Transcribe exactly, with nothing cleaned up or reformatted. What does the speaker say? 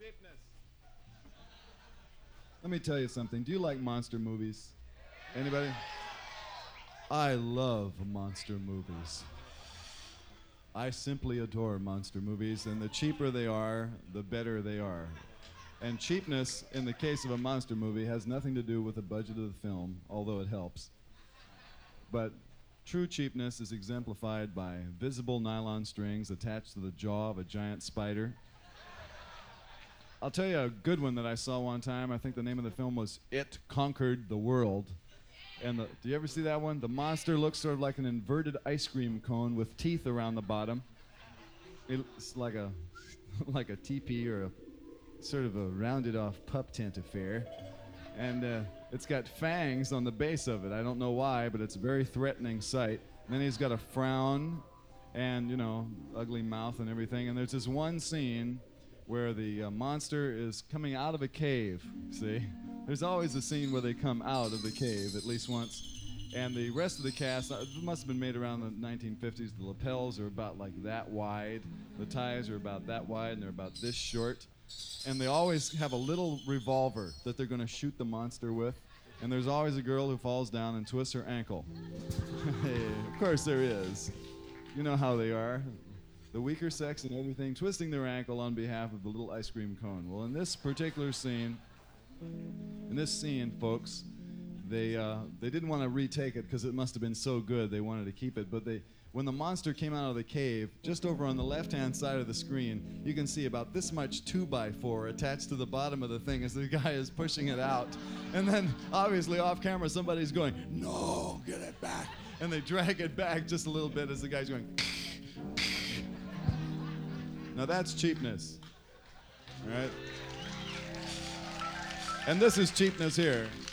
Let me tell you something. Do you like monster movies? Anybody? I love monster movies. I simply adore monster movies, and the cheaper they are, the better they are. And cheapness, in the case of a monster movie, has nothing to do with the budget of the film, although it helps. But true cheapness is exemplified by visible nylon strings attached to the jaw of a giant spider. I'll tell you a good one that I saw one time. I think the name of the film was It Conquered the World. And the, do you ever see that one? The monster looks sort of like an inverted ice cream cone with teeth around the bottom. It's like a like a teepee or a sort of a rounded off pup tent affair. And uh, it's got fangs on the base of it. I don't know why, but it's a very threatening sight. And then he's got a frown and, you know, ugly mouth and everything. And there's this one scene where the uh, monster is coming out of a cave, see? There's always a scene where they come out of the cave, at least once. And the rest of the cast, uh, it must have been made around the nineteen fifties. The lapels are about like that wide. The ties are about that wide, and they're about this short. And they always have a little revolver that they're going to shoot the monster with. And there's always a girl who falls down and twists her ankle. Of course there is. You know how they are. The weaker sex and everything, twisting their ankle on behalf of the little ice cream cone. Well, in this particular scene, in this scene, folks, they uh, they didn't want to retake it because it must have been so good they wanted to keep it. But they, when the monster came out of the cave, just over on the left-hand side of the screen, you can see about this much two by four attached to the bottom of the thing as the guy is pushing it out. And then, obviously, off camera, somebody's going, "No, get it back!" And they drag it back just a little bit as the guy's going. Now that's cheapness, all right? And this is cheapness here.